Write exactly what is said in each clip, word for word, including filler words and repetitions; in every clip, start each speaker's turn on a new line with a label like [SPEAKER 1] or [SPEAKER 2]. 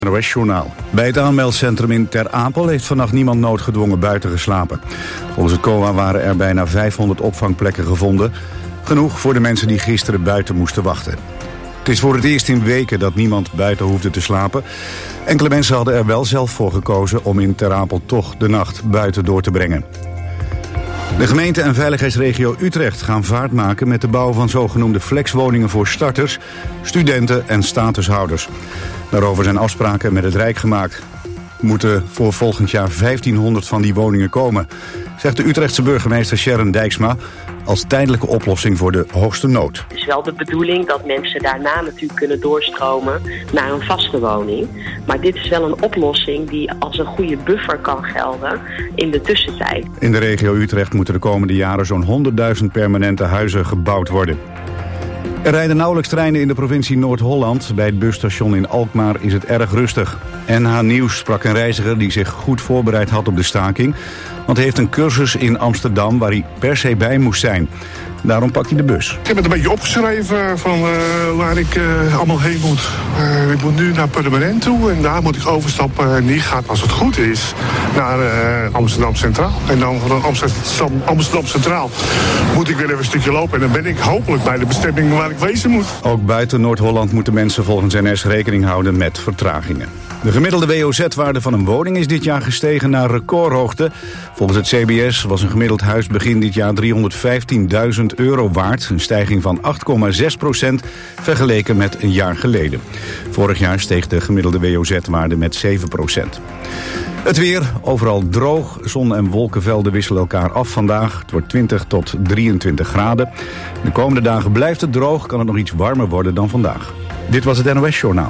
[SPEAKER 1] N O S-journaal. Bij het aanmeldcentrum in Ter Apel heeft vannacht niemand noodgedwongen buiten geslapen. Volgens het C O A waren er bijna vijfhonderd opvangplekken gevonden. Genoeg voor de mensen die gisteren buiten moesten wachten. Het is voor het eerst in weken dat niemand buiten hoefde te slapen. Enkele mensen hadden er wel zelf voor gekozen om in Ter Apel toch de nacht buiten door te brengen. De gemeente en veiligheidsregio Utrecht gaan vaart maken met de bouw van zogenoemde flexwoningen voor starters, studenten en statushouders. Daarover zijn afspraken met het Rijk gemaakt. Er moeten voor volgend jaar vijftienhonderd van die woningen komen, zegt de Utrechtse burgemeester Sharon Dijksma, als tijdelijke oplossing voor de hoogste nood.
[SPEAKER 2] Het is wel de bedoeling dat mensen daarna natuurlijk kunnen doorstromen naar een vaste woning. Maar dit is wel een oplossing die als een goede buffer kan gelden in de tussentijd.
[SPEAKER 1] In de regio Utrecht moeten de komende jaren zo'n honderdduizend permanente huizen gebouwd worden. Er rijden nauwelijks treinen in de provincie Noord-Holland. Bij het busstation in Alkmaar is het erg rustig. N H Nieuws sprak een reiziger die zich goed voorbereid had op de staking, want hij heeft een cursus in Amsterdam waar hij per se bij moest zijn. Daarom pakt hij de bus.
[SPEAKER 3] Ik heb het een beetje opgeschreven van uh, waar ik uh, allemaal heen moet. Uh, ik moet nu naar Purmerend toe en daar moet ik overstappen. En die gaat, als het goed is, naar uh, Amsterdam Centraal. En dan van Amsterdam, Amsterdam Centraal moet ik weer even een stukje lopen. En dan ben ik hopelijk bij de bestemming waar ik wezen moet.
[SPEAKER 1] Ook buiten Noord-Holland moeten mensen volgens N S rekening houden met vertragingen. De gemiddelde W O Z-waarde van een woning is dit jaar gestegen naar recordhoogte. Volgens het C B S was een gemiddeld huis begin dit jaar driehonderdvijftienduizend euro waard. Een stijging van acht komma zes procent vergeleken met een jaar geleden. Vorig jaar steeg de gemiddelde W O Z-waarde met zeven procent. Het weer, overal droog. Zon- en wolkenvelden wisselen elkaar af vandaag. Het wordt twintig tot drieëntwintig graden. De komende dagen blijft het droog, kan het nog iets warmer worden dan vandaag. Dit was het N O S-journaal.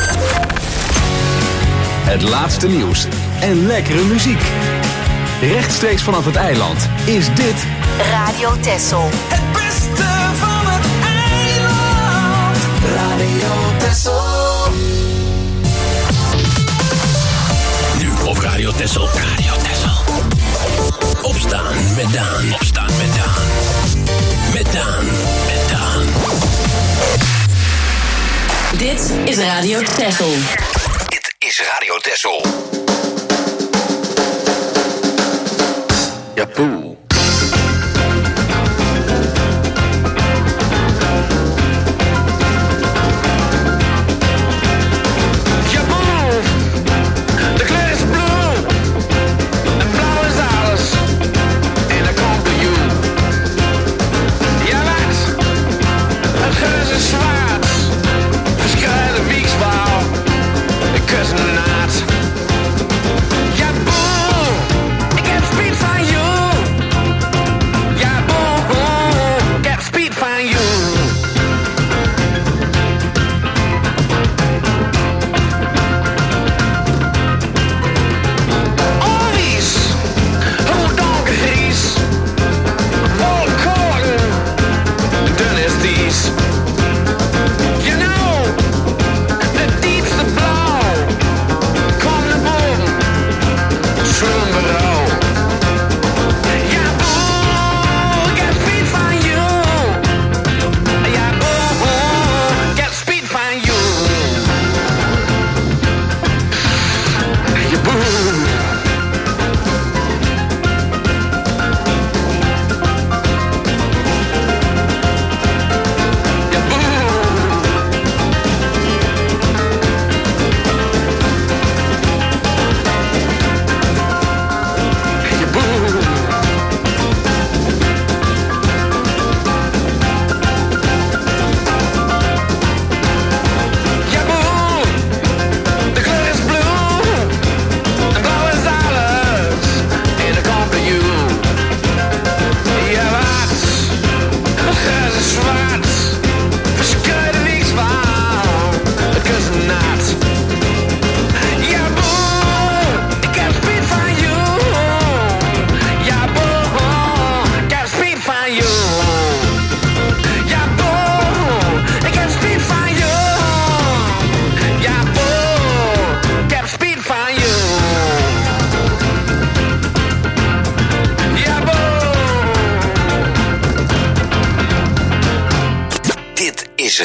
[SPEAKER 4] Het laatste nieuws en lekkere muziek. Rechtstreeks vanaf het eiland is dit
[SPEAKER 5] Radio Texel.
[SPEAKER 6] Het beste van het eiland. Radio Texel.
[SPEAKER 7] Nu op Radio Texel. Radio Texel. Opstaan met Daan. Opstaan met Daan. Met Daan. Met Daan.
[SPEAKER 5] Dit is Radio Texel.
[SPEAKER 7] Is Radio Texel.
[SPEAKER 8] Japoe.
[SPEAKER 6] Ja, boe, ik heb spijt van jou.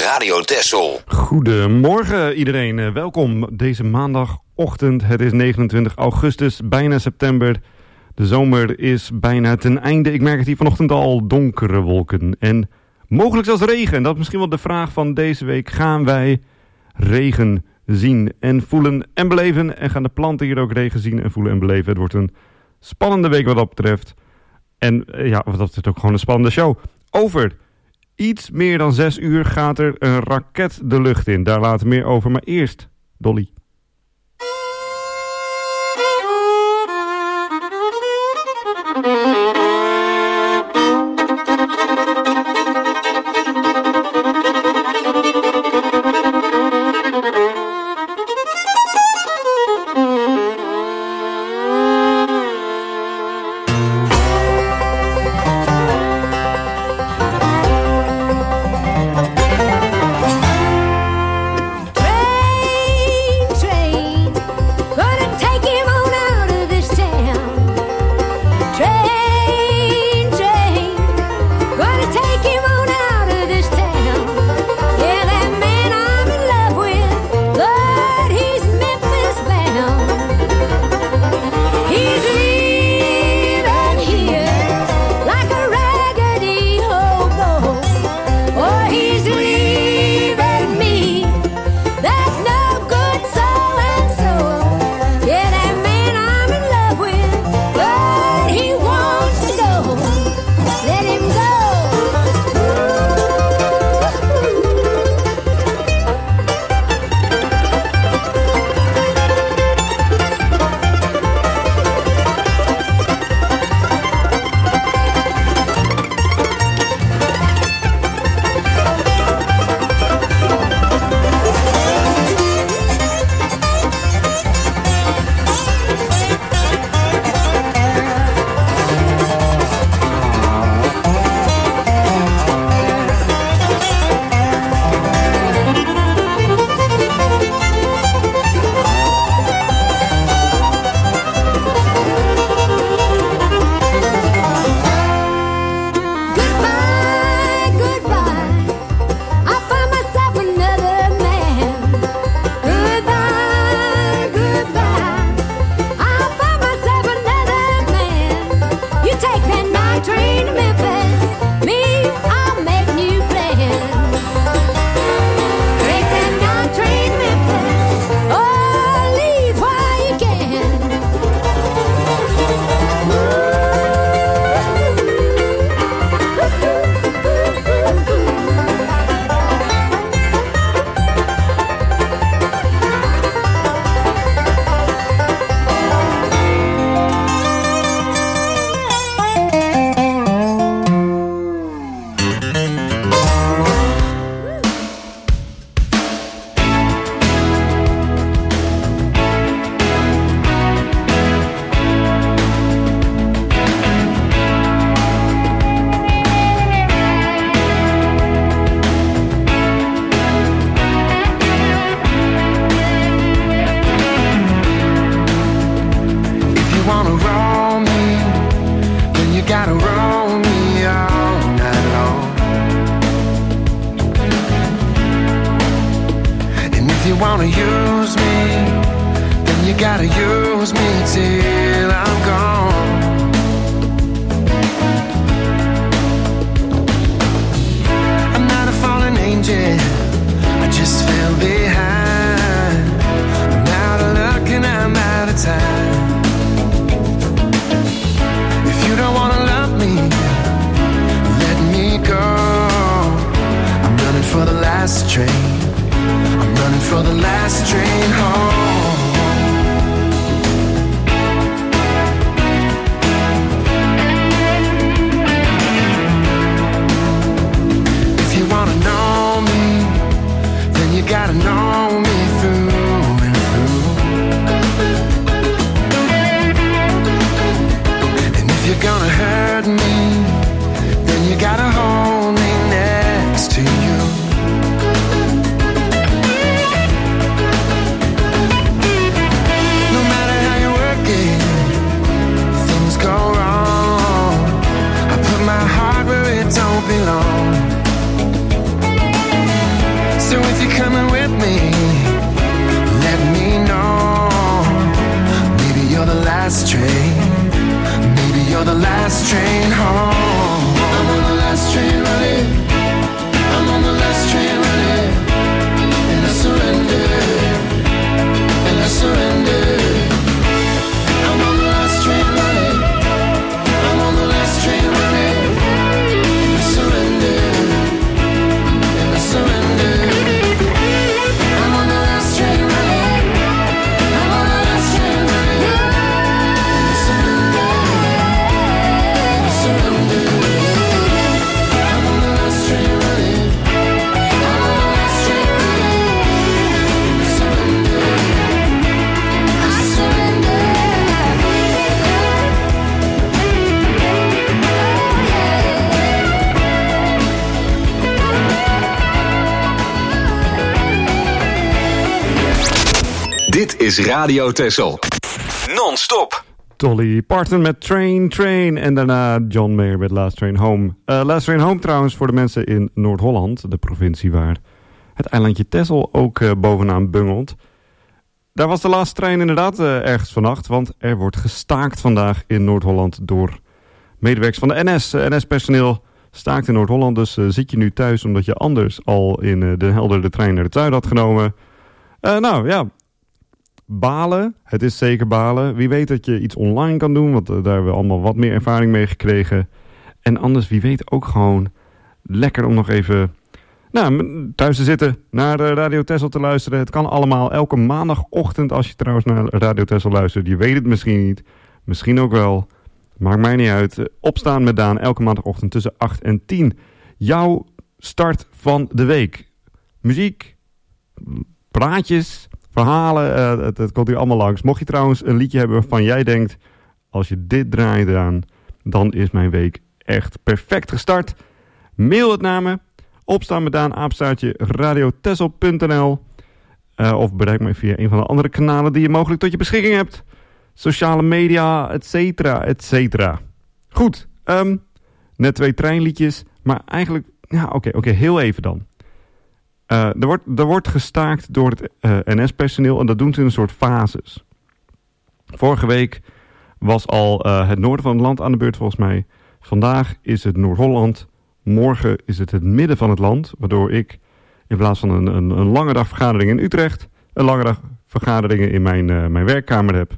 [SPEAKER 8] Radio Texel.
[SPEAKER 9] Goedemorgen iedereen, uh, welkom deze maandagochtend. Het is negenentwintig augustus, bijna september. De zomer is bijna ten einde. Ik merk het hier vanochtend al, donkere wolken en mogelijk zelfs regen. Dat is misschien wel de vraag van deze week. Gaan wij regen zien en voelen en beleven? En gaan de planten hier ook regen zien en voelen en beleven? Het wordt een spannende week wat dat betreft. En uh, ja, wat dat betreft ook gewoon een spannende show. Over iets meer dan zes uur gaat er een raket de lucht in. Daar later meer over, maar eerst Dolly.
[SPEAKER 4] Dit is Radio Texel. Non-stop.
[SPEAKER 9] Dolly Parton met Train Train en daarna John Mayer met Last Train Home. Uh, Last Train Home trouwens voor de mensen in Noord-Holland, de provincie waar het eilandje Texel ook uh, bovenaan bungelt. Daar was de laatste trein inderdaad uh, ergens vannacht, want er wordt gestaakt vandaag in Noord-Holland door medewerkers van de N S. Uh, N S-personeel staakt in Noord-Holland, dus uh, zit je nu thuis omdat je anders al in uh, Den Helder de trein naar het zuiden had genomen. Uh, nou ja, balen. Het is zeker balen. Wie weet dat je iets online kan doen, want uh, daar hebben we allemaal wat meer ervaring mee gekregen. En anders, wie weet ook gewoon lekker om nog even nou, thuis te zitten, naar uh, Radio Texel te luisteren. Het kan allemaal elke maandagochtend als je trouwens naar Radio Texel luistert. Je weet het misschien niet, misschien ook wel. Maakt mij niet uit. Uh, opstaan met Daan elke maandagochtend tussen acht en tien. Jouw start van de week. Muziek, praatjes, verhalen, uh, het, het komt hier allemaal langs. Mocht je trouwens een liedje hebben waarvan jij denkt, als je dit draait aan, dan is mijn week echt perfect gestart. Mail het naar me. Opstaan met Daan, apenstaartje radiotexel punt n l. Uh, of bereik mij via een van de andere kanalen die je mogelijk tot je beschikking hebt. Sociale media, et cetera, et cetera. Goed, um, net twee treinliedjes, maar eigenlijk, ja oké, okay, okay, heel even dan. Uh, er, wordt, er wordt gestaakt door het uh, N S-personeel en dat doen ze in een soort fases. Vorige week was al uh, het noorden van het land aan de beurt volgens mij. Vandaag is het Noord-Holland. Morgen is het het midden van het land. Waardoor ik in plaats van een, een, een lange dag vergadering in Utrecht, een lange dag vergaderingen in mijn, uh, mijn werkkamer heb.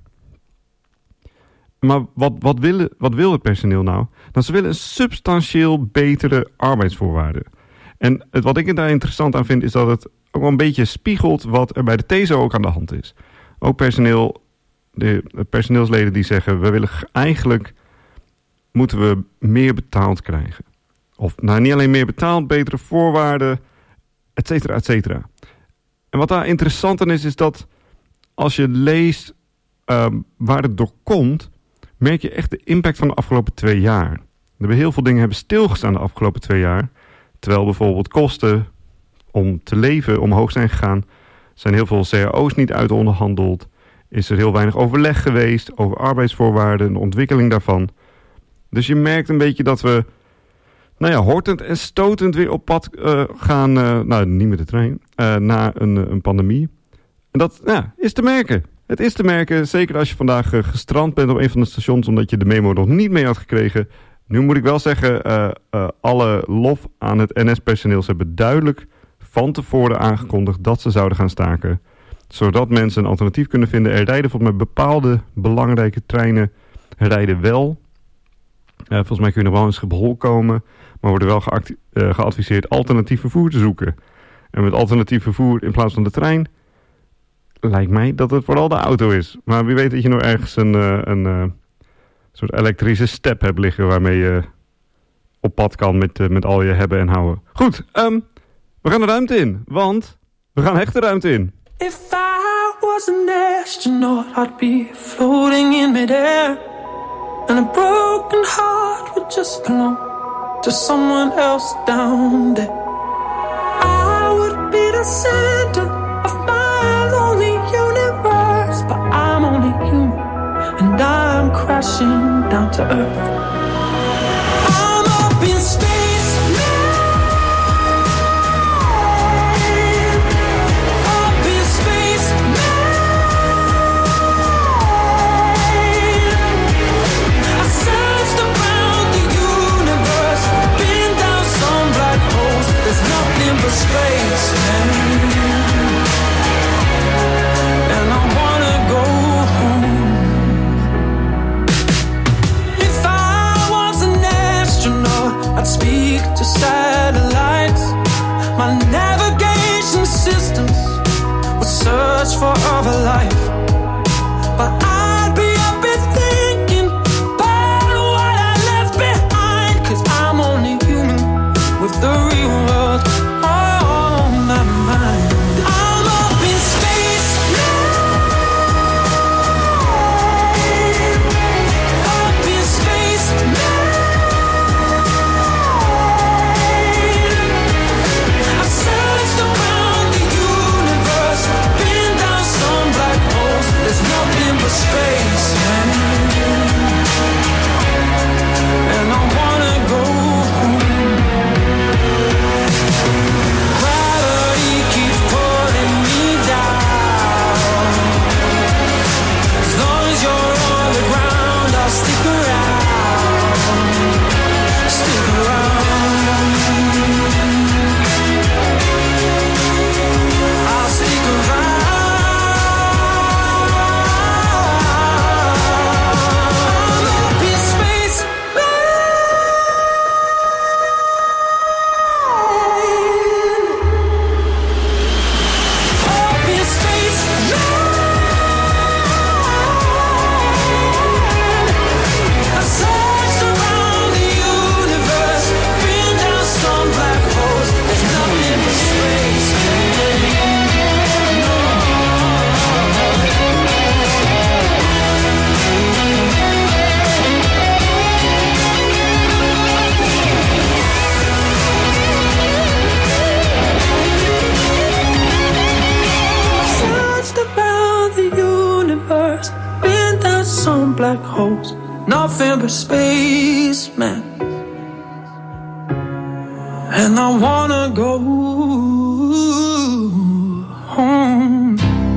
[SPEAKER 9] Maar wat, wat, willen, wat wil het personeel nou? Nou, ze willen een substantieel betere arbeidsvoorwaarden. En het, wat ik daar interessant aan vind, is dat het ook wel een beetje spiegelt wat er bij de T E S O ook aan de hand is. Ook personeel, de personeelsleden die zeggen, we willen eigenlijk, moeten we meer betaald krijgen. Of nou, niet alleen meer betaald, betere voorwaarden, et cetera, et cetera. En wat daar interessant aan is, is dat als je leest uh, waar het door komt, merk je echt de impact van de afgelopen twee jaar. Er hebben heel veel dingen hebben stilgestaan de afgelopen twee jaar. Terwijl bijvoorbeeld kosten om te leven omhoog zijn gegaan. Zijn heel veel C A O's niet uitonderhandeld. Is er heel weinig overleg geweest over arbeidsvoorwaarden en de ontwikkeling daarvan. Dus je merkt een beetje dat we, nou ja, hortend en stotend weer op pad uh, gaan, uh, nou niet met de trein, uh, na een, een pandemie. En dat ja, is te merken. Het is te merken, zeker als je vandaag uh, gestrand bent op een van de stations omdat je de memo nog niet mee had gekregen. Nu moet ik wel zeggen, uh, uh, alle lof aan het N S-personeel. Ze hebben duidelijk van tevoren aangekondigd dat ze zouden gaan staken. Zodat mensen een alternatief kunnen vinden. Er rijden volgens mij bepaalde belangrijke treinen rijden wel. Uh, volgens mij kun je nog wel in Schiphol komen. Maar worden wel geacti- uh, geadviseerd alternatief vervoer te zoeken. En met alternatief vervoer in plaats van de trein lijkt mij dat het vooral de auto is. Maar wie weet dat je nog ergens een, uh, een uh, soort elektrische step hebt liggen waarmee je op pad kan met, uh, met al je hebben en houden. Goed, um, we gaan de ruimte in, want we gaan echt de ruimte in.
[SPEAKER 6] If I was an astronaut, I'd be floating in midair, and a broken heart would just belong to someone else down there. I would be the center of my lonely universe, but I'm only human, and I'm crashing down to earth. I'm up in space now, up in space now. I searched around the universe, been down some black holes. There's nothing but space, man. And I wanna go home. If I was an astronaut, I'd speak some black holes, nothing but space, man. And I wanna go home.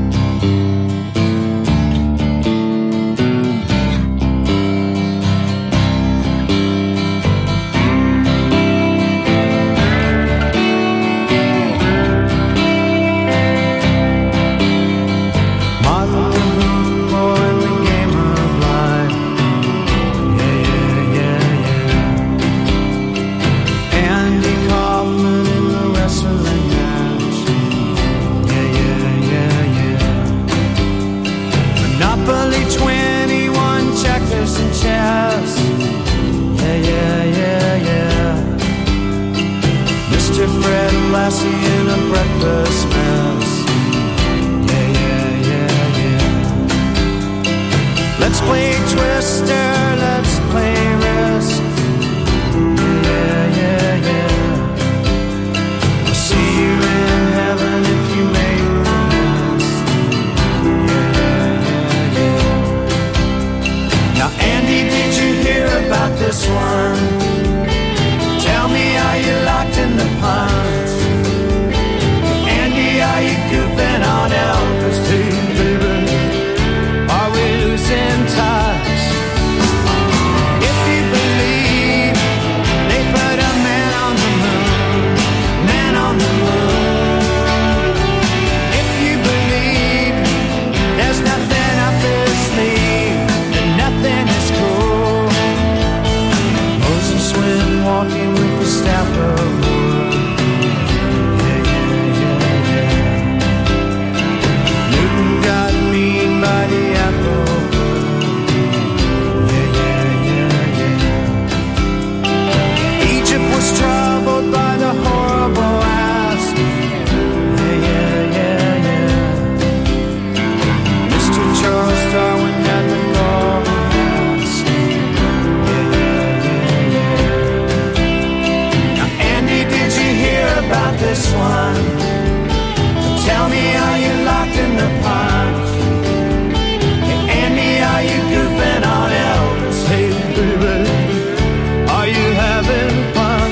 [SPEAKER 8] Lassie in a breakfast mess. Yeah, yeah, yeah, yeah. Let's play Twister, let's play Risk. Yeah, yeah, yeah. I'll see you in heaven if you make the list. Yeah, yeah, yeah. Now, Andy, did you hear about this one? Tell me, are you locked in the pond? Are you goofing on Elvis too, baby? Are we losing touch? If you believe they put a man on the moon, man on the moon. If you believe there's nothing up his sleeve, then nothing is cool. Moses went walking with the staff of wood. Got mean by the apple. Yeah, yeah, yeah, yeah. Egypt was troubled by the horrible asp. Yeah, yeah, yeah, yeah. Mister Charles Darwin had the golden mask. Yeah, yeah, yeah, yeah. Now, Andy, did you hear about this one? Tell me, are you locked in the pond? Hey, Andy, are you goofing on Elvis? Hey, baby, are you having fun?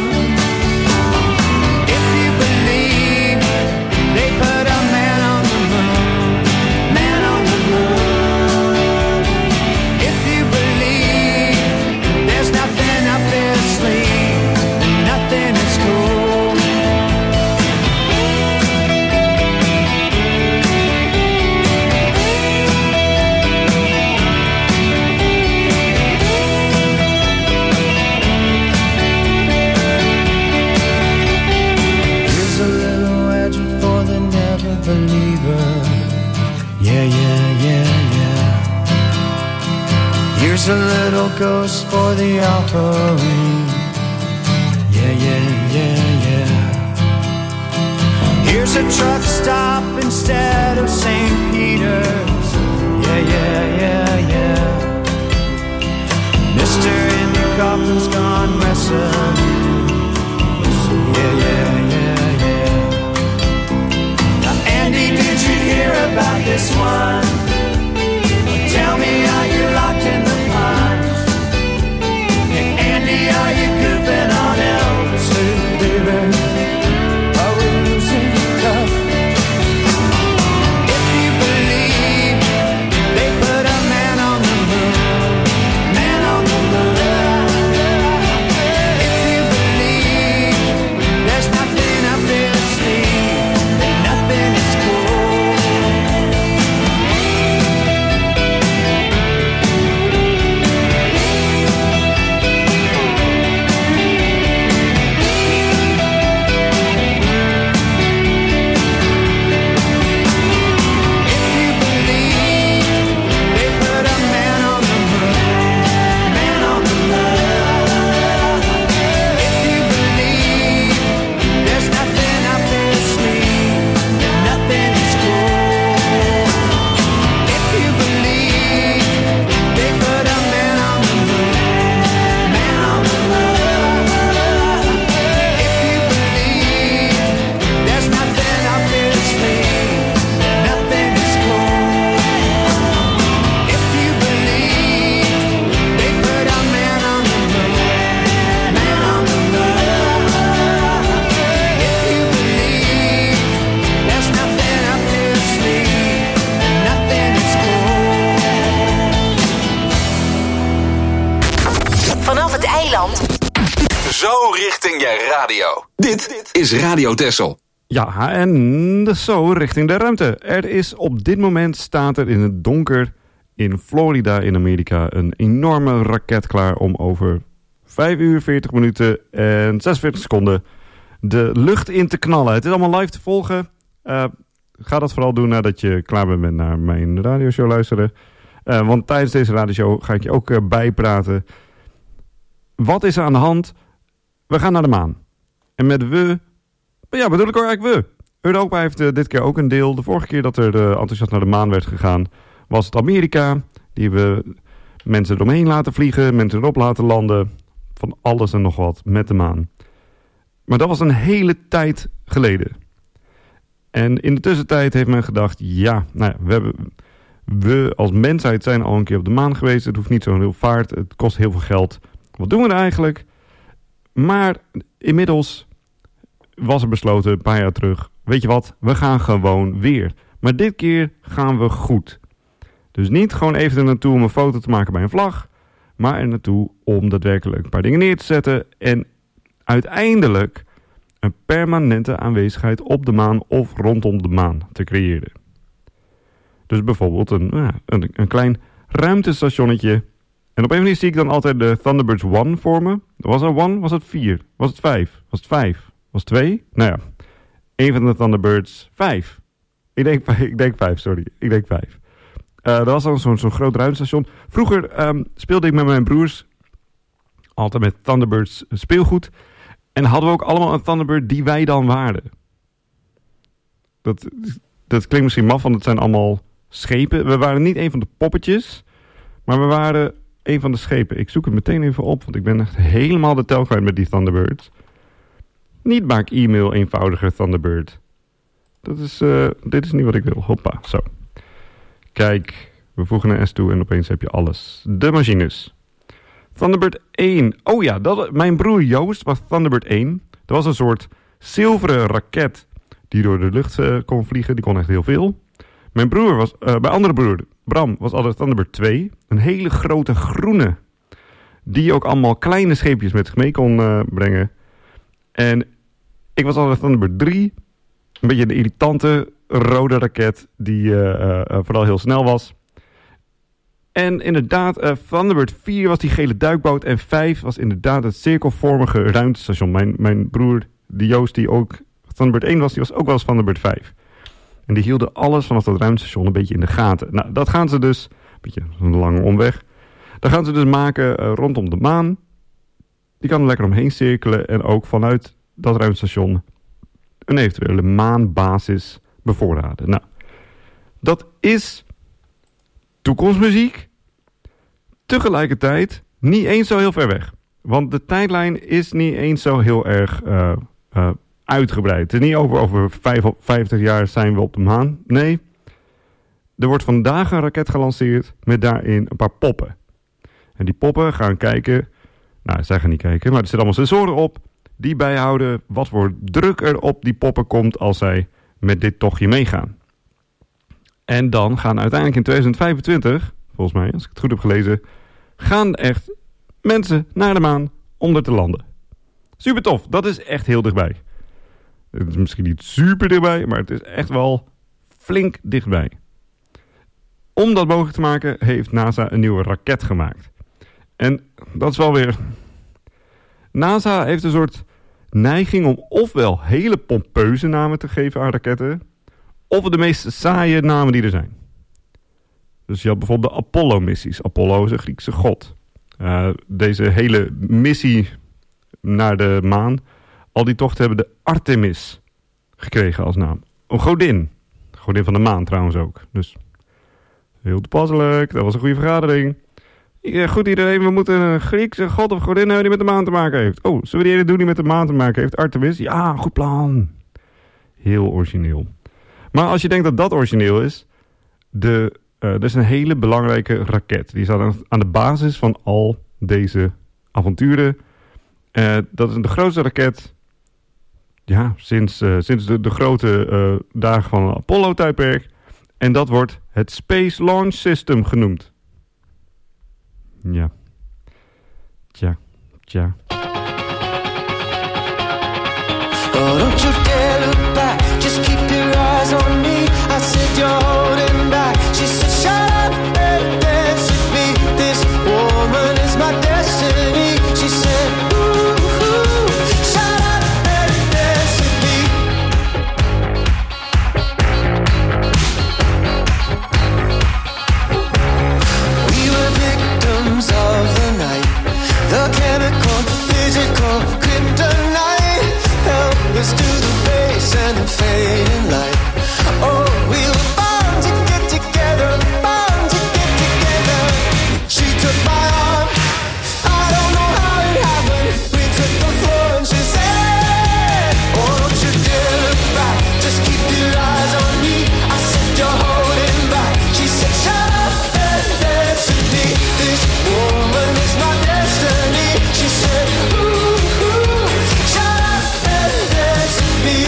[SPEAKER 8] If you believe they put a man on the moon, man on the moon. If you believe there's nothing up their sleeve, nothing is cool. Believer. Yeah, yeah, yeah, yeah. Here's a little ghost for the offering. Yeah, yeah, yeah, yeah. Here's a truck stop instead of Saint Peter's. Yeah, yeah, yeah, yeah. Mister in the coffin's gone wrestling. Yeah, yeah, yeah, yeah. Andy, did you hear about this one? Tell me, are you locked in the pond? Hey, Andy, are you goofing on Elvis? Hey, baby, are we losing touch? If you believe they put a man on the moon, man on the moon. If you
[SPEAKER 5] eiland.
[SPEAKER 4] Zo richting je radio. Dit is Radio Texel.
[SPEAKER 9] Ja, en zo richting de ruimte. Er is op dit moment, staat er in het donker in Florida in Amerika een enorme raket klaar om over vijf uur, veertig minuten en zesenveertig seconden de lucht in te knallen. Het is allemaal live te volgen. Uh, ga dat vooral doen nadat je klaar bent met naar mijn radioshow luisteren. Uh, want tijdens deze radioshow ga ik je ook uh, bijpraten. Wat is er aan de hand? We gaan naar de maan. En met we, ja, bedoel ik ook eigenlijk we. Europa heeft uh, dit keer ook een deel. De vorige keer dat er uh, enthousiast naar de maan werd gegaan, was het Amerika. Die hebben mensen eromheen laten vliegen, mensen erop laten landen. Van alles en nog wat met de maan. Maar dat was een hele tijd geleden. En in de tussentijd heeft men gedacht, ja, nou ja, we, hebben, we als mensheid zijn al een keer op de maan geweest. Het hoeft niet zo'n heel vaart, het kost heel veel geld. Wat doen we er eigenlijk? Maar inmiddels was er besloten, een paar jaar terug, weet je wat, we gaan gewoon weer. Maar dit keer gaan we goed. Dus niet gewoon even er naartoe om een foto te maken bij een vlag, maar er naartoe om daadwerkelijk een paar dingen neer te zetten en uiteindelijk een permanente aanwezigheid op de maan of rondom de maan te creëren. Dus bijvoorbeeld een, nou, een, een klein ruimtestationnetje. En op een manier zie ik dan altijd de Thunderbirds one voor me. Was het one? Was het vier? Was het vijf? Was het vijf? Was het twee? Nou ja, een van de Thunderbirds vijf. Ik denk, ik denk vijf, sorry. Ik denk vijf. Uh, dat was dan zo'n zo'n groot ruimtestation. Vroeger um, speelde ik met mijn broers altijd met Thunderbirds speelgoed. En hadden we ook allemaal een Thunderbird die wij dan waren. Dat, dat klinkt misschien maf, want het zijn allemaal schepen. We waren niet een van de poppetjes, maar we waren een van de schepen. Ik zoek het meteen even op, want ik ben echt helemaal de tel kwijt met die Thunderbirds. Niet maak e-mail eenvoudiger Thunderbird. Dat is, uh, dit is niet wat ik wil. Hoppa, zo. Kijk, we voegen een S toe en opeens heb je alles. De machines. Thunderbird één. Oh ja, dat, mijn broer Joost was Thunderbird één. Dat was een soort zilveren raket die door de lucht uh, kon vliegen. Die kon echt heel veel. Mijn broer was, uh, mijn andere broer, Bram, was altijd Thunderbird twee. Een hele grote groene. Die ook allemaal kleine scheepjes met zich mee kon uh, brengen. En ik was altijd Thunderbird drie. Een beetje een irritante rode raket die uh, uh, vooral heel snel was. En inderdaad, uh, Thunderbird vier was die gele duikboot. En vijf was inderdaad het cirkelvormige ruimtestation. Mijn, mijn broer, die Joost, die ook Thunderbird één was, die was ook wel eens Thunderbird vijf. En die hielden alles vanaf dat ruimtestation een beetje in de gaten. Nou, dat gaan ze dus, een beetje een lange omweg. Dat gaan ze dus maken uh, rondom de maan. Die kan er lekker omheen cirkelen. En ook vanuit dat ruimtestation een eventuele maanbasis bevoorraden. Nou, dat is toekomstmuziek. Tegelijkertijd niet eens zo heel ver weg. Want de tijdlijn is niet eens zo heel erg uh, uh, uitgebreid. Het is niet over, over vijftig jaar zijn we op de maan. Nee, er wordt vandaag een raket gelanceerd met daarin een paar poppen. En die poppen gaan kijken, nou, zij gaan niet kijken, maar er zitten allemaal sensoren op die bijhouden wat voor druk er op die poppen komt als zij met dit tochtje meegaan. En dan gaan uiteindelijk in tweeduizend vijfentwintig, volgens mij, als ik het goed heb gelezen, gaan echt mensen naar de maan om er te landen. Super tof, dat is echt heel dichtbij. Het is misschien niet super dichtbij, maar het is echt wel flink dichtbij. Om dat mogelijk te maken heeft NASA een nieuwe raket gemaakt. En dat is wel weer... NASA heeft een soort neiging om ofwel hele pompeuze namen te geven aan raketten, of de meest saaie namen die er zijn. Dus je had bijvoorbeeld de Apollo-missies. Apollo is een Griekse god. Uh, deze hele missie naar de maan, al die tochten hebben de Artemis gekregen als naam. Een godin. Godin van de maan trouwens ook. Dus heel toepasselijk. Dat was een goede vergadering. Ja, goed iedereen, we moeten een Griekse god of godin hebben die met de maan te maken heeft. Oh, zullen we die ene doen die met de maan te maken heeft? Artemis? Ja, goed plan. Heel origineel. Maar als je denkt dat dat origineel is, de, uh, er is een hele belangrijke raket. Die staat aan de basis van al deze avonturen. Uh, dat is de grootste raket, ja, sinds, uh, sinds de, de grote uh, dagen van het Apollo-tijdperk. En dat wordt het Space Launch System genoemd. Ja. Tja. Tja.
[SPEAKER 8] Oh, don't you dare look back, just keep your eyes on me. I said you're holding back. She said shut up and dance with me. This woman is my destiny. She said ooh, ooh, shut up and dance with me. We were victims of the night, the chemical, physical, kryptonite. Helpless to the base and the fading light. Oh, we were born to get together, born to get together. She took my arm, I don't know how it happened. We took the floor and she said, oh, don't you dare look back, just keep your eyes on me. I said you're holding back. She said shut up and dance with me. This woman is my destiny. She said ooh, ooh, shut up and dance with me.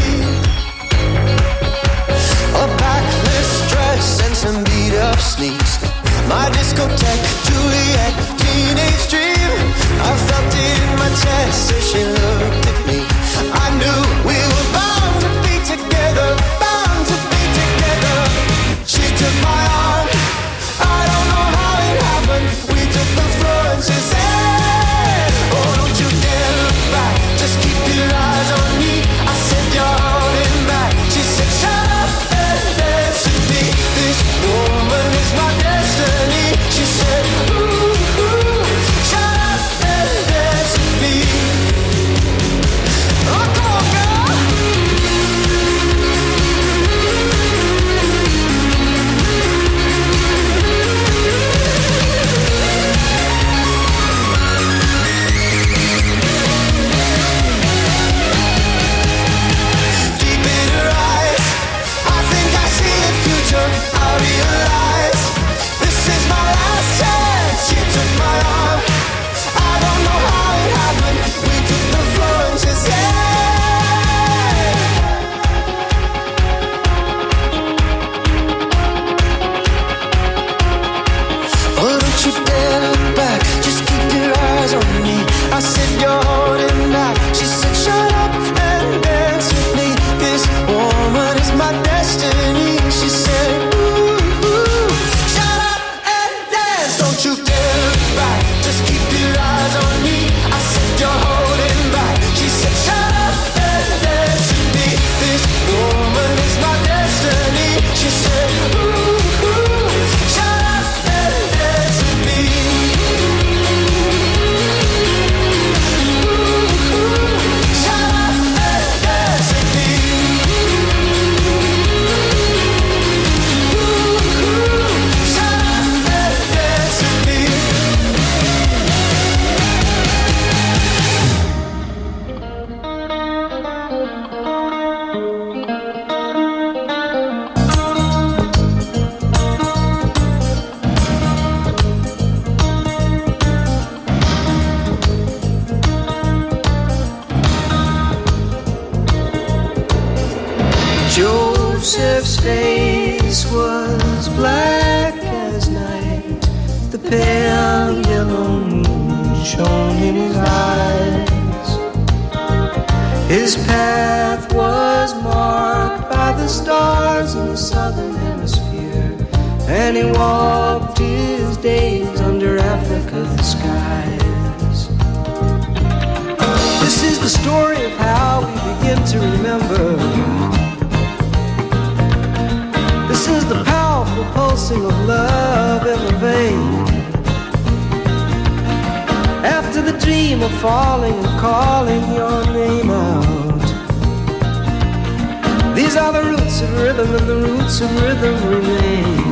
[SPEAKER 8] A backless dress and some beat up sneaks. My discotheque, Juliet, teenage dream. I felt it in my chest as she looked at me. I knew we were bound to be together, bound to be together. She took my arm, I don't know how it happened. We took the floor and she said, oh, don't you dare look back, just keep your eyes on me. I said you're holding back. She said shut up and dance with me. This woman is my destiny. She said ooh, ooh, shut up and dance with me. Oh, come on, girl. Deep in her eyes, I think I see the future. I realize this is my last chance. She took my arm, I don't know how it happened. We took the floor and she said, oh, don't you dare look back, just keep your eyes on me. I said you're holding back. She said shut up and dance with me. This woman is my destiny. She said ooh, ooh, shut up and dance. Don't you dare look back, just keep your eyes on me. I said you're holding back. She said shut up and dance with me. This woman is my destiny. She said ooh, ooh, shut up and dance with me. Ooh, ooh, shut up and dance with me. Ooh, ooh, shut up and dance with me. Joseph's face was black as night. The pale yellow moon shone in his eyes. His path was marked by the stars in the southern hemisphere, and he walked his days under Africa's skies. This is the story of how we begin to remember. This is the powerful pulsing of love in the vein. After the dream of falling and calling your name out, these are the roots of rhythm, and the roots of rhythm remain.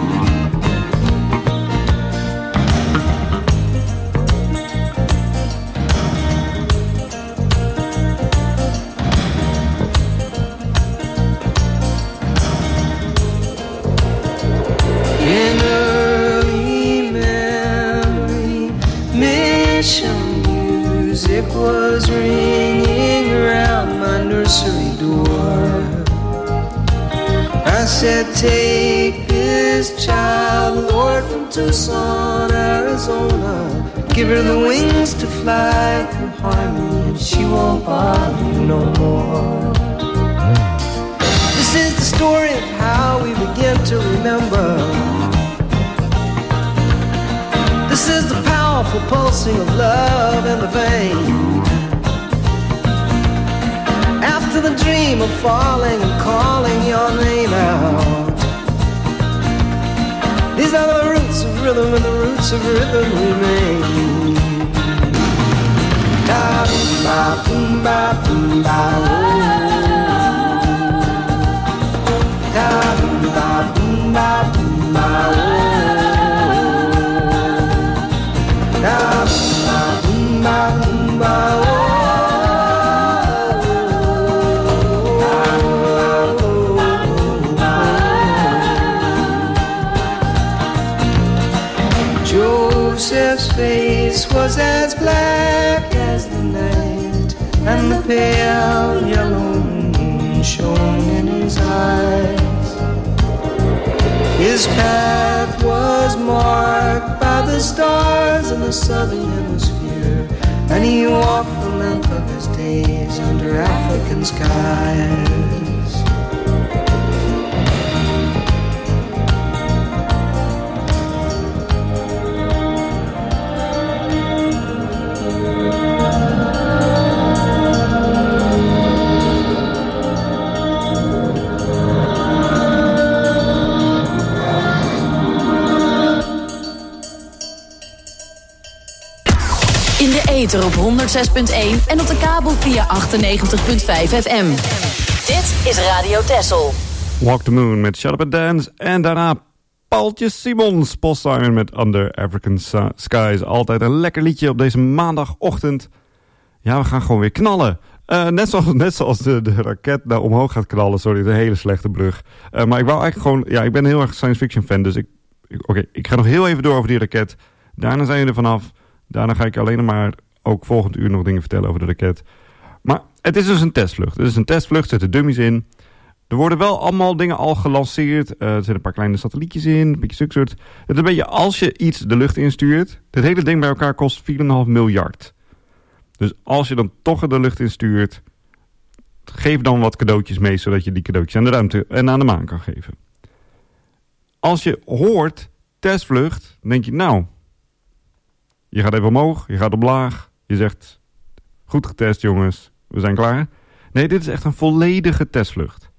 [SPEAKER 8] In early memory, mission music was ringing around my nursery door. I said, take this child, Lord, from Tucson, Arizona, Give her the wings to fly through harmony, and she won't bother you no more. This is the story of how we begin to remember. This is the powerful pulsing of love in the vein. After the dream of falling and calling your name out, these are the roots of rhythm, and the roots of rhythm remain. Da boom ba boom ba boom ba oh. Da boom ba boom ba boom ba oh. Da boom ba boom ba boom ba oh. Joseph's face was as black as the night, and the pale yellow moon shone in his eyes. His path was marked by the stars in the southern hemisphere, and he walked the length of his days under African skies.
[SPEAKER 5] Ether op honderdzes punt één en op de kabel via achtennegentig komma vijf F M. Dit is Radio Texel.
[SPEAKER 9] Walk the Moon met Shut Up and Dance. En daarna Paultje Simons, postzanger met Under African Skies. Altijd een lekker liedje op deze maandagochtend. Ja, we gaan gewoon weer knallen. Uh, net zoals, net zoals de, de raket daar omhoog gaat knallen. Sorry, het is een hele slechte brug. Uh, maar ik wou eigenlijk gewoon... Ja, ik ben heel erg science fiction fan. Dus ik... ik Oké, okay, ik ga nog heel even door over die raket. Daarna zijn we er vanaf. Daarna ga ik alleen maar ook volgend uur nog dingen vertellen over de raket. Maar het is dus een testvlucht. Het is een testvlucht, er zitten dummies in. Er worden wel allemaal dingen al gelanceerd. Uh, er zitten een paar kleine satellietjes in, een beetje zulke soort. Het is een beetje, als je iets de lucht instuurt, dit hele ding bij elkaar kost vier komma vijf miljard. Dus als je dan toch de lucht instuurt, geef dan wat cadeautjes mee, zodat je die cadeautjes aan de ruimte en aan de maan kan geven. Als je hoort testvlucht, dan denk je, nou, je gaat even omhoog, je gaat omlaag. Je zegt, goed getest jongens, we zijn klaar. Nee, dit is echt een volledige testvlucht.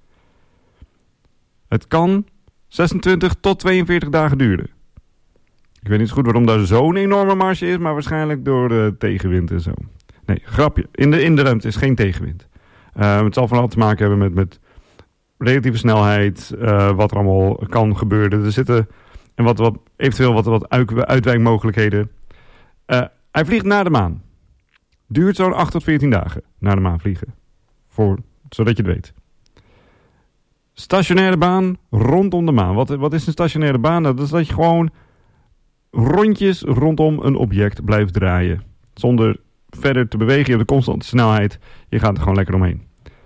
[SPEAKER 9] Het kan zesentwintig tot tweeënveertig dagen duren. Ik weet niet zo goed waarom daar zo'n enorme marge is, maar waarschijnlijk door de tegenwind en zo. Nee, grapje. In de, in de ruimte is geen tegenwind. Uh, het zal vooral te maken hebben met, met relatieve snelheid, uh, wat er allemaal kan gebeuren. Er zitten en wat, wat, eventueel wat, wat uitwijkmogelijkheden. Uh, hij vliegt naar de maan. Duurt zo'n acht tot veertien dagen naar de maan vliegen. Voor, zodat je het weet. Stationaire baan rondom de maan. Wat, wat is een stationaire baan? Dat is dat je gewoon rondjes rondom een object blijft draaien. Zonder verder te bewegen. Je hebt de constante snelheid. Je gaat er gewoon lekker omheen.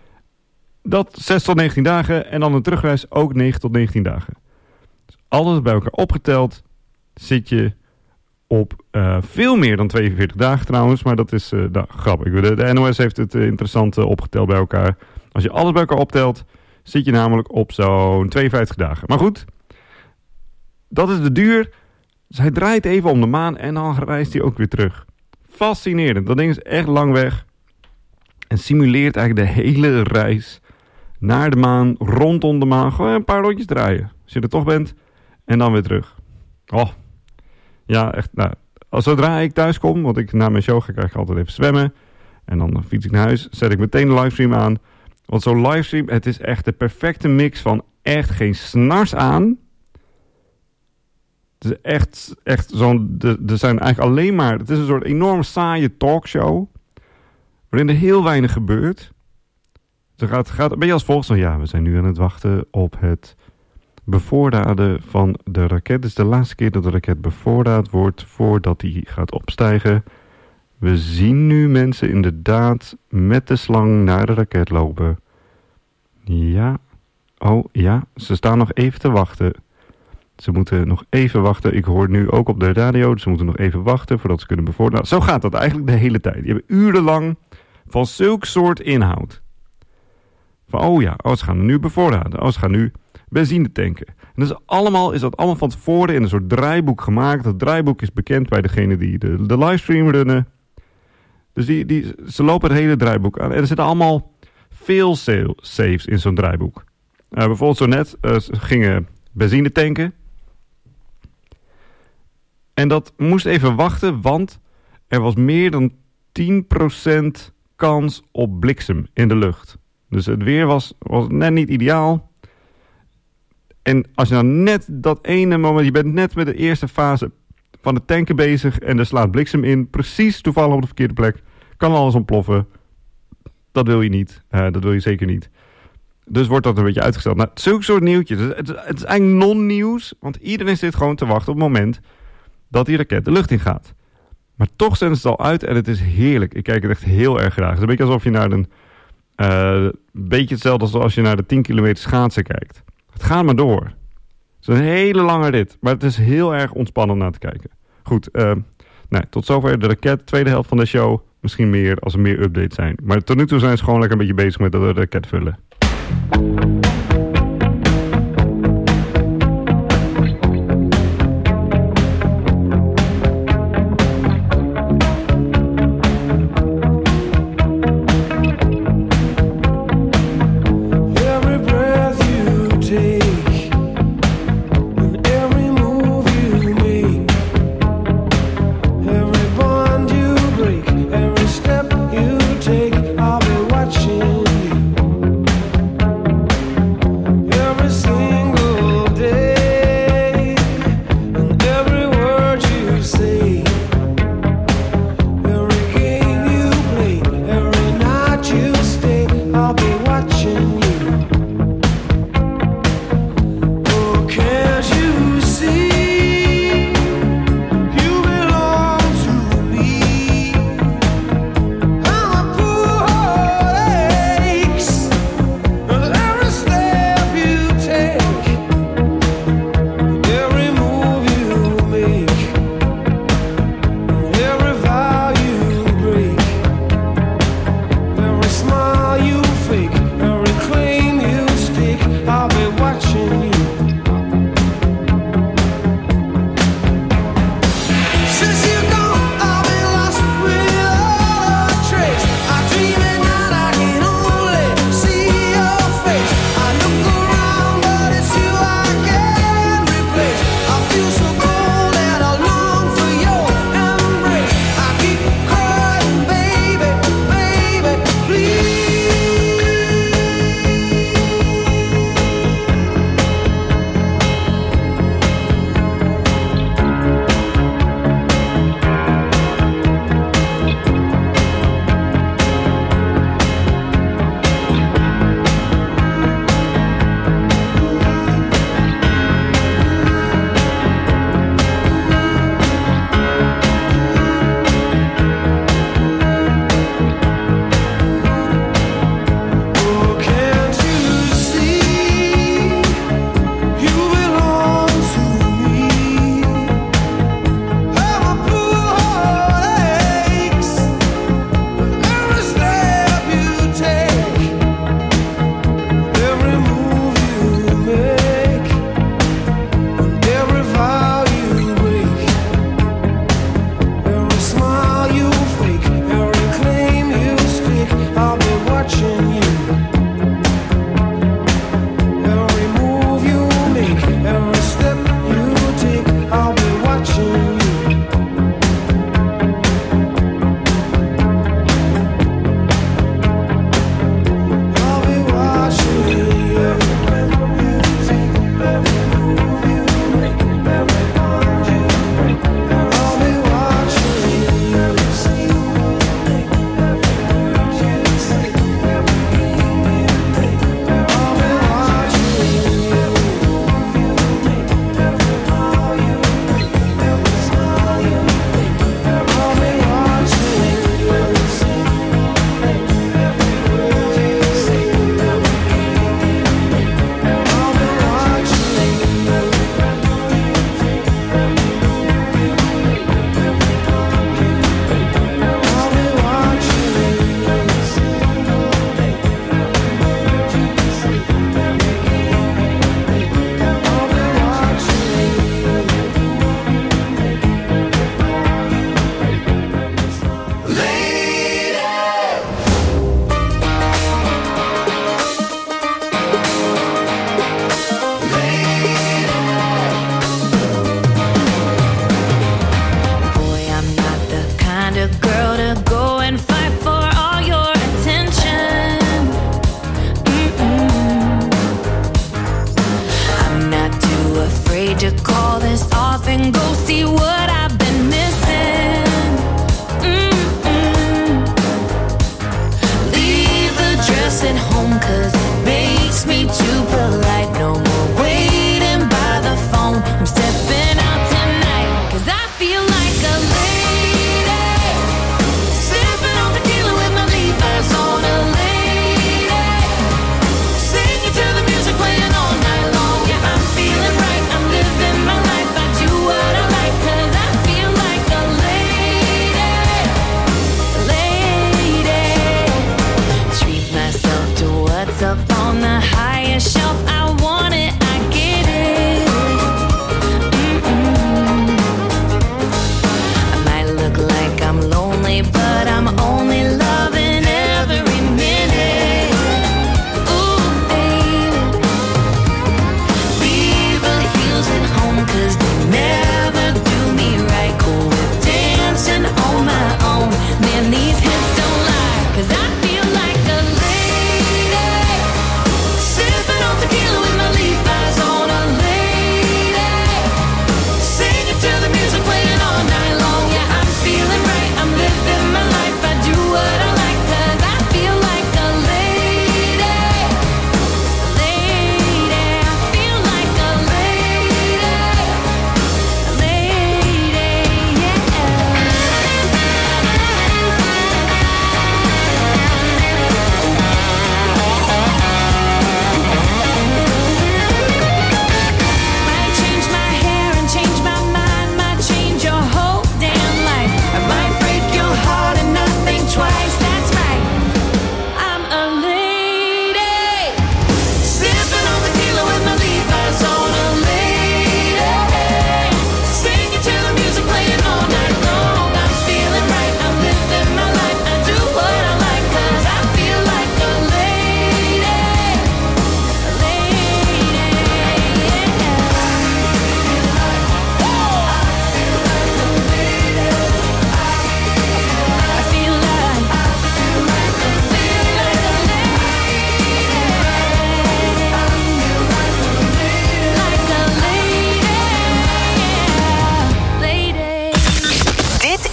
[SPEAKER 9] Dat zes tot negentien dagen. En dan een terugreis ook negen tot negentien dagen. Dus alles bij elkaar opgeteld zit je op uh, veel meer dan tweeënveertig dagen trouwens. Maar dat is uh, nou, grappig. De, de N O S heeft het uh, interessant uh, opgeteld bij elkaar. Als je alles bij elkaar optelt, zit je namelijk op zo'n tweeënvijftig dagen. Maar goed, dat is de duur. Dus hij draait even om de maan en dan reist hij ook weer terug. Fascinerend. Dat ding is echt lang weg. En simuleert eigenlijk de hele reis naar de maan, rondom de maan. Gewoon een paar rondjes draaien. Als je er toch bent. En dan weer terug. Oh. Ja, echt. Nou, als zodra ik thuis kom, want ik na mijn show ga ik altijd even zwemmen. En dan fiets ik naar huis. Zet ik meteen de livestream aan. Want zo'n livestream, het is echt de perfecte mix van echt geen snars aan. Het is echt, echt zo'n, er zijn eigenlijk alleen maar, het is een soort enorm saaie talkshow. Waarin er heel weinig gebeurt. Het gaat, gaat een beetje als volgt. Van, ja, we zijn nu aan het wachten op het bevoorraden van de raket. Het is de laatste keer dat de raket bevoorraad wordt voordat die gaat opstijgen. We zien nu mensen inderdaad met de slang naar de raket lopen. Ja. Oh ja, ze staan nog even te wachten. Ze moeten nog even wachten. Ik hoor nu ook op de radio. Dus ze moeten nog even wachten voordat ze kunnen bevoorraden. Nou, zo gaat dat eigenlijk de hele tijd. Je hebt urenlang van zulk soort inhoud. Van, oh ja, oh, ze gaan er nu bevoorraden. Oh, ze gaan nu benzine tanken. En dus allemaal, is dat allemaal van tevoren in een soort draaiboek gemaakt. Dat draaiboek is bekend bij degene die de, de livestream runnen. Dus die, die, ze lopen het hele draaiboek aan. En er zitten allemaal veel saves in zo'n draaiboek. Uh, bijvoorbeeld zo net, uh, ze gingen benzine tanken. En dat moest even wachten, want er was meer dan tien procent kans op bliksem in de lucht. Dus het weer was, was net niet ideaal. En als je nou net dat ene moment, je bent net met de eerste fase van het tanken bezig en er slaat bliksem in, precies toevallig op de verkeerde plek, kan alles ontploffen. Dat wil je niet, uh, dat wil je zeker niet. Dus wordt dat een beetje uitgesteld. Nou, zulke soort nieuwtjes, het, het is eigenlijk non-nieuws, want iedereen zit gewoon te wachten op het moment dat die raket de lucht in gaat. Maar toch zenden ze het al uit en het is heerlijk. Ik kijk het echt heel erg graag. Het is een beetje alsof je naar een, uh, beetje hetzelfde als als je naar de tien kilometer schaatsen kijkt. Het gaat maar door. Het is een hele lange rit, maar het is heel erg ontspannend naar te kijken. Goed, uh, nou, tot zover de raket, tweede helft van de show. Misschien meer als er meer updates zijn. Maar tot nu toe zijn ze gewoon lekker een beetje bezig met de raket vullen.
[SPEAKER 6] Step you take, I'll be watching you.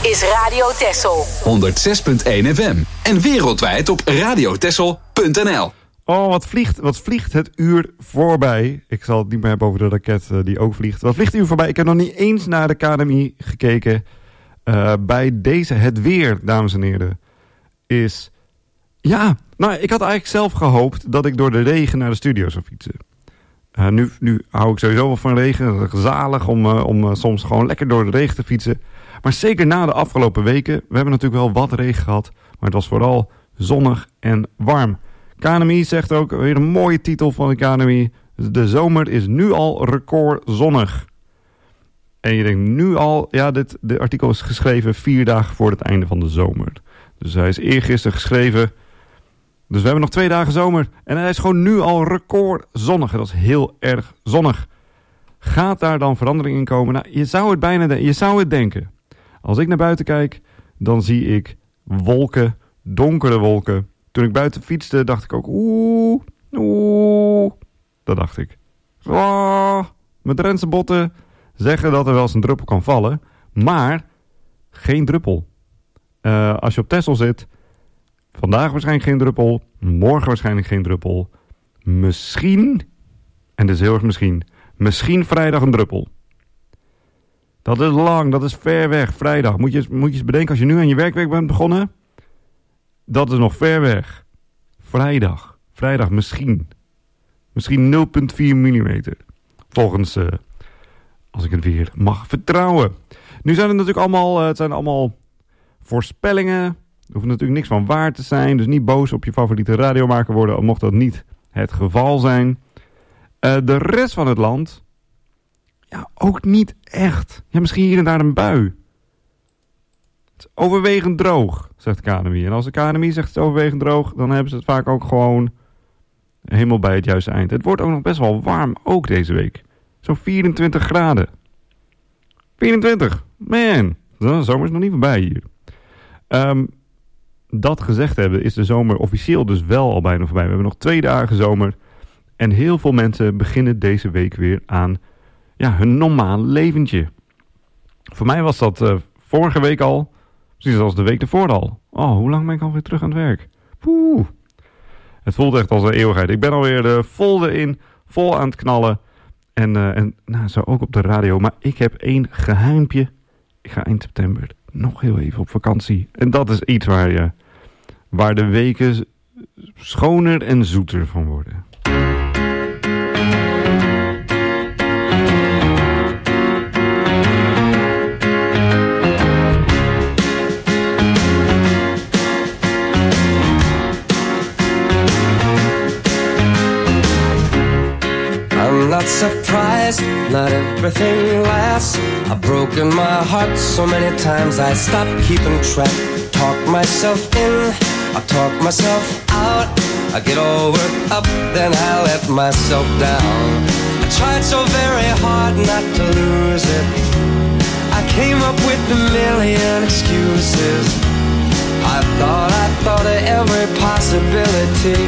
[SPEAKER 5] is Radio Texel.
[SPEAKER 4] honderdzes punt één F M. En wereldwijd op radiotexel punt n l.
[SPEAKER 9] Oh, wat vliegt, wat vliegt het uur voorbij. Ik zal het niet meer hebben over de raket uh, die ook vliegt. Wat vliegt het uur voorbij? Ik heb nog niet eens naar de K N M I gekeken. Uh, bij deze het weer, dames en heren, is... Ja, nou, ik had eigenlijk zelf gehoopt dat ik door de regen naar de studio zou fietsen. Uh, nu, nu hou ik sowieso wel van regen. Het is gezellig om, uh, om uh, soms gewoon lekker door de regen te fietsen. Maar zeker na de afgelopen weken. We hebben natuurlijk wel wat regen gehad. Maar het was vooral zonnig en warm. K N M I zegt ook, weer een mooie titel van de K N M I. De zomer is nu al record zonnig. En je denkt nu al, ja, dit, dit artikel is geschreven vier dagen voor het einde van de zomer. Dus hij is eergisteren geschreven. Dus we hebben nog twee dagen zomer. En hij is gewoon nu al record zonnig. Dat is heel erg zonnig. Gaat daar dan verandering in komen? Nou, je zou het bijna de- je zou het denken. Als ik naar buiten kijk, dan zie ik wolken, donkere wolken. Toen ik buiten fietste, dacht ik ook, oeh, oeh. Dat dacht ik. Oh, mijn Drentse botten zeggen dat er wel eens een druppel kan vallen. Maar geen druppel. Uh, als je op Texel zit, vandaag waarschijnlijk geen druppel. Morgen waarschijnlijk geen druppel. Misschien, en dit is heel erg misschien, misschien vrijdag een druppel. Dat is lang, dat is ver weg, vrijdag. Moet je, moet je eens bedenken, als je nu aan je werkweek bent begonnen, dat is nog ver weg. Vrijdag, vrijdag misschien. Misschien nul komma vier millimeter. Volgens, uh, als ik het weer mag vertrouwen. Nu zijn het natuurlijk allemaal, uh, het zijn allemaal voorspellingen. Er hoeft natuurlijk niks van waar te zijn. Dus niet boos op je favoriete radiomaker worden, al mocht dat niet het geval zijn. Uh, de rest van het land, ja, ook niet echt. Ja, misschien hier en daar een bui. Het is overwegend droog, zegt de K N M I. En als de K N M I zegt het is overwegend droog, dan hebben ze het vaak ook gewoon helemaal bij het juiste eind. Het wordt ook nog best wel warm, ook deze week. Zo'n vierentwintig graden. vierentwintig, man. De zomer is nog niet voorbij hier. Um, dat gezegd hebben, is de zomer officieel dus wel al bijna voorbij. We hebben nog twee dagen zomer. En heel veel mensen beginnen deze week weer aan ja, hun normale leventje. Voor mij was dat uh, vorige week al. Precies als de week ervoor al. Oh, hoe lang ben ik alweer terug aan het werk? Poeh. Het voelt echt als een eeuwigheid. Ik ben alweer uh, vol erin, vol aan het knallen. En, uh, en nou, zo ook op de radio. Maar ik heb één geheimpje. Ik ga eind september nog heel even op vakantie. En dat is iets waar, je, waar de weken schoner en zoeter van worden.
[SPEAKER 10] I'm not surprised, not everything lasts. I've broken my heart so many times I stopped keeping track. Talk myself in, I talk myself out. I get all worked up, then I let myself down. I tried so very hard not to lose it. I came up with a million excuses. I thought, I thought of every possibility.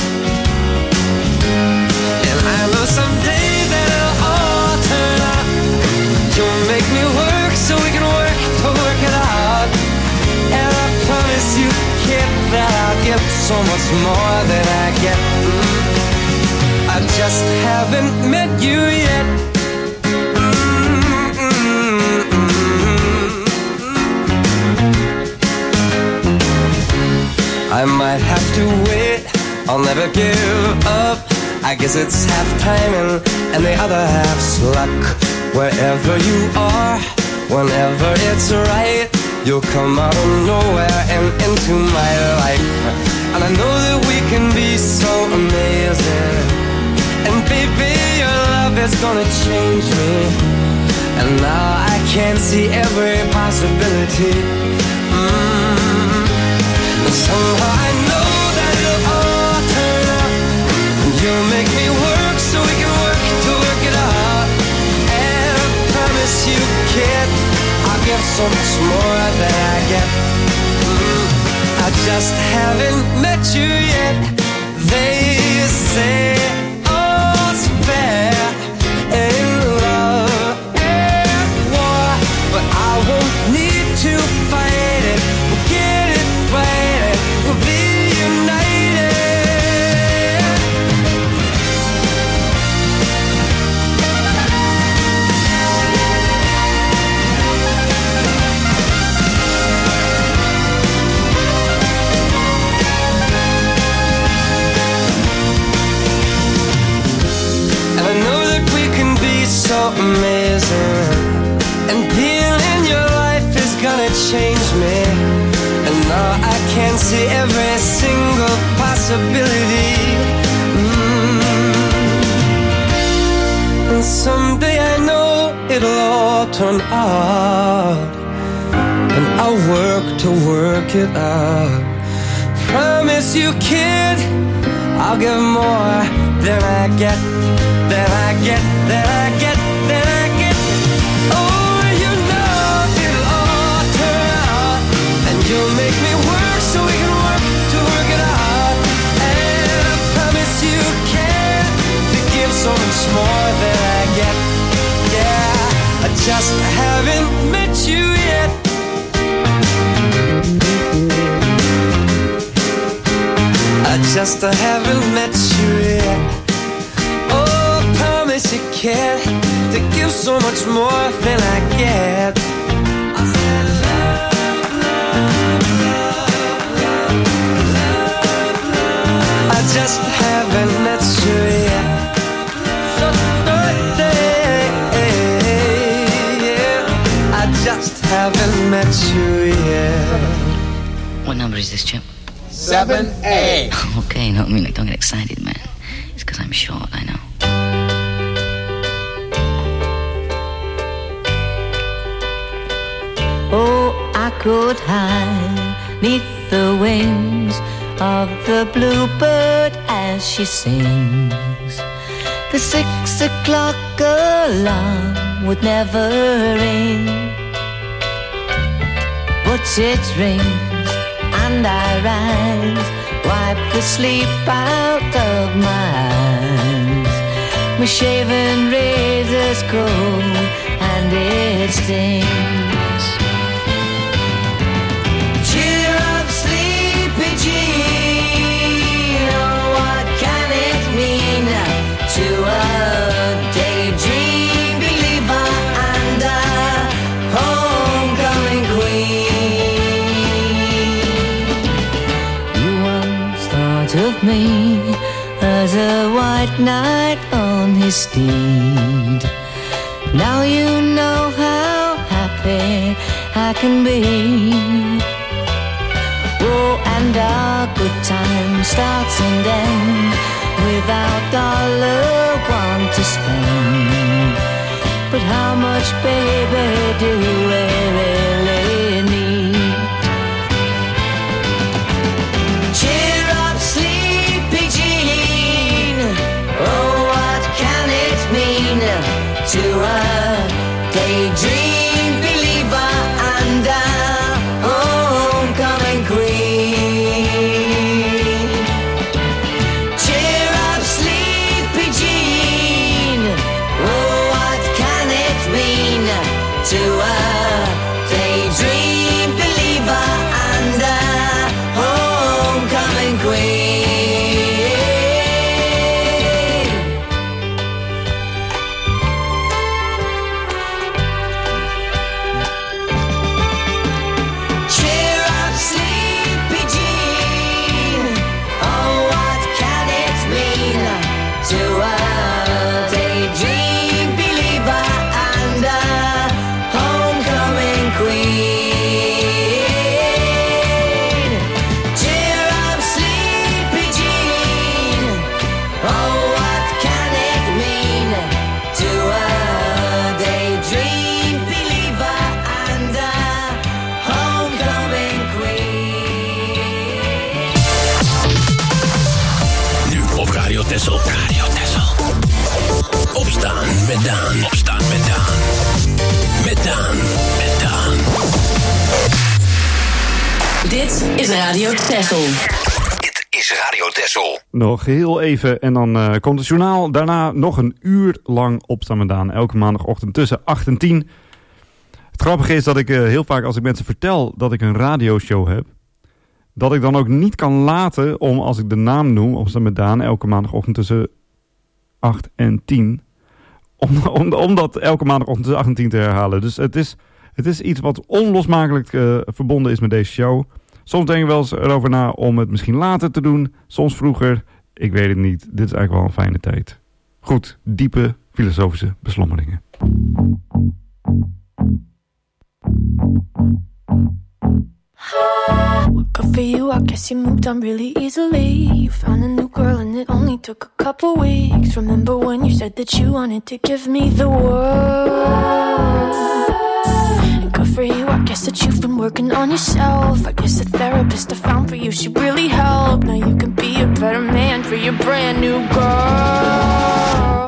[SPEAKER 10] I know someday that it'll all turn out. You'll make me work so we can work to work it out. And I promise you, kid, that I'll get so much more than I get. Mm. I just haven't met you yet. Mm-mm-mm-mm. I might have to wait, I'll never give up. I guess it's half timing and the other half's luck. Wherever you are, whenever it's right, you'll come out of nowhere and into my life. And I know that we can be so amazing. And baby, your love is gonna change me. And now I can see every possibility. Mm. And somehow I know that it'll all turn out. You'll make me work so we can work to work it out. And I promise you, kid, I'll give so much more than I get. Mm, I just haven't met you yet. They say all's fair in love and war, but I won't need to fight it. We'll get it right. We'll be united. And I know that we can be so amazing, and being in your life is gonna change me. And now I can see every single possibility. mm. And someday I know it'll all turn out, and I'll work to work it out. Promise you, kid, I'll give more than I get, than I get, than I get, than I get. Oh, you know it'll all turn out, and you'll make me work so we can work to work it out. And I promise you can to give so much more than I get. Yeah, I just haven't met you yet. I just haven't met you yet. Oh, I promise you can to give so much more than I get. I said love, love, love, love, love, love. I just haven't met you yet. So birthday, yeah. I just haven't met you yet.
[SPEAKER 11] What number is this, Chip?
[SPEAKER 12] seven A.
[SPEAKER 11] Okay, no, I mean, like, don't get excited, man. It's because I'm short, I know.
[SPEAKER 13] Oh, I could hide neath the wings of the bluebird as she sings. The six o'clock alarm would never ring, but it rings and I rise, wipe the sleep out of my eyes. My shaven razor's cold and it stings. Cheer up, sleepy Jean. Oh, what can it mean to a daydream believer and a homecoming queen? Of me as a white knight on his steed. Now you know how happy I can be. Oh, and our good time starts and ends without dollar one to spend. But how much, baby, do we really need? Cheer up, sleepy Jean. Oh, what can it mean to a daydream believer and a homecoming queen? Cheer up, sleepy Jean. Oh, what can it mean to a daydream believer and a homecoming queen? Cheer up, sleepy Jean. Oh, what can it mean to a daydream believer and a homecoming queen? Cheer up, sleepy Jean. Oh, what can it mean to a daydream believer and a homecoming queen?
[SPEAKER 7] Nu op Radio Texel. Radio Texel. Opstaan met Daan. Opstaan met Daan. Met Daan. Met Daan.
[SPEAKER 5] Dit is Radio Texel.
[SPEAKER 12] Dit is Radio Texel.
[SPEAKER 9] Nog heel even en dan uh, komt het journaal. Daarna nog een uur lang Opstaan met Daan. Elke maandagochtend tussen acht en tien. Het grappige is dat ik uh, heel vaak als ik mensen vertel dat ik een radioshow heb, dat ik dan ook niet kan laten om, als ik de naam noem, Opstaan met Daan, elke maandagochtend tussen acht en tien, om, om, om dat elke maandagochtend tussen acht en tien te herhalen. Dus het is, het is iets wat onlosmakelijk uh, verbonden is met deze show. Soms denk ik wel eens erover na om het misschien later te doen, soms vroeger. Ik weet het niet. Dit is eigenlijk wel een fijne tijd. Goed, diepe filosofische beslommeringen.
[SPEAKER 6] Good for you, I guess you moved on really easily. You found a new girl and it only took a couple weeks. Remember when you said that you wanted to give me the world? And good for you, I guess that you've been working on yourself. I guess the therapist I found for you should really help. Now you can be a better man for your brand new girl.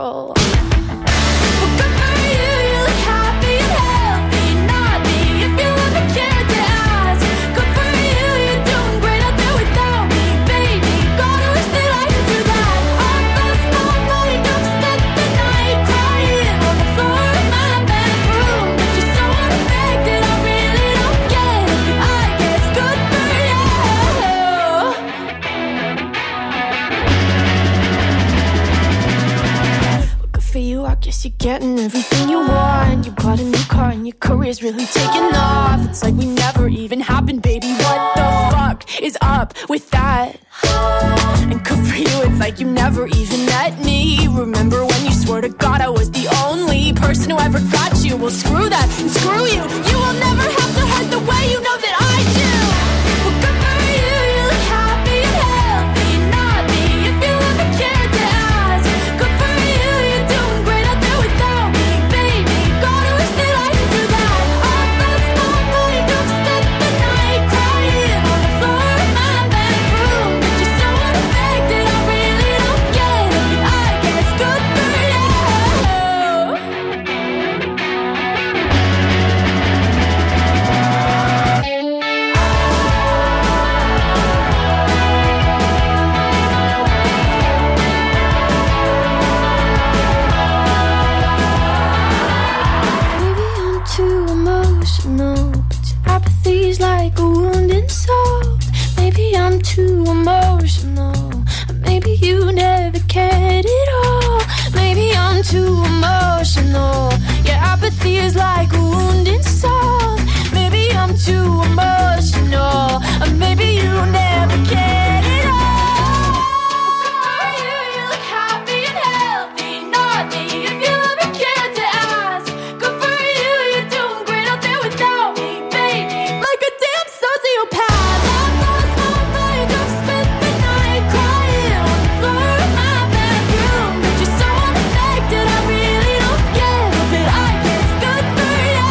[SPEAKER 6] Guess you're getting everything you want. You bought a new car and your career's really taking off. It's like we never even happened, baby. What the fuck is up with that? And good for you, it's like you never even met me. Remember when you swore to God I was the only person who ever got you? Well, screw that and screw you. You will never have to hurt the way you know that I do. Well, good for you, you look happy and healthy. Not me, if you ever cared to ask. Good for you, you're doing great out there without me, baby. God, I wish that I could do that. All last night, night, I've spent the night crying on the floor of my bedroom. But you're so unaffected, I really don't get it. But I guess good for you. Too emotional, but your apathy's like a wounded soul. Maybe I'm too emotional, maybe you never cared at all. Maybe I'm too emotional, your apathy is like a wounded soul. Maybe I'm too emotional, maybe you never cared at all. You, you look happy and healthy, not me, if you ever cared to ask. Good for you, you're doing great out there without me, baby. Like a damn sociopath. I've lost my mind, I've spent the night crying on the floor of my bedroom. But you're so unaffected, I really don't get it. But I guess good for you.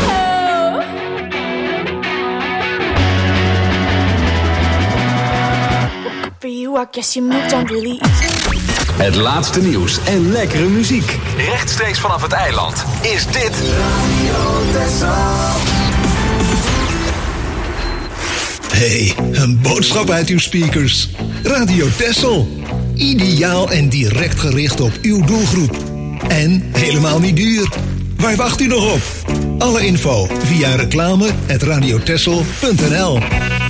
[SPEAKER 6] Good for you, I guess you moved on really easy.
[SPEAKER 4] Het laatste nieuws en lekkere muziek. Rechtstreeks vanaf het eiland is dit Radio Texel.
[SPEAKER 14] Hey, een boodschap uit uw speakers. Radio Texel. Ideaal en direct gericht op uw doelgroep. En helemaal niet duur. Waar wacht u nog op? Alle info via reclame at radiotexel punt n l.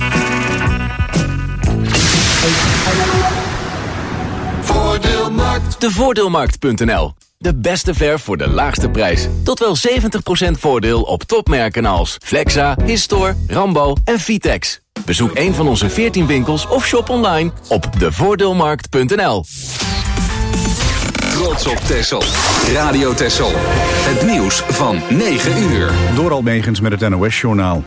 [SPEAKER 4] Voordeelmarkt. De voordeelmarkt punt n l. De beste verf voor de laagste prijs. Tot wel zeventig procent voordeel op topmerken als Flexa, Histor, Rambo en Vitex. Bezoek een van onze veertien winkels of shop online op de voordeelmarkt punt n l.
[SPEAKER 12] Trots op Texel. Radio Texel. Het nieuws van negen uur.
[SPEAKER 1] Door Almegens met het N O S-journaal.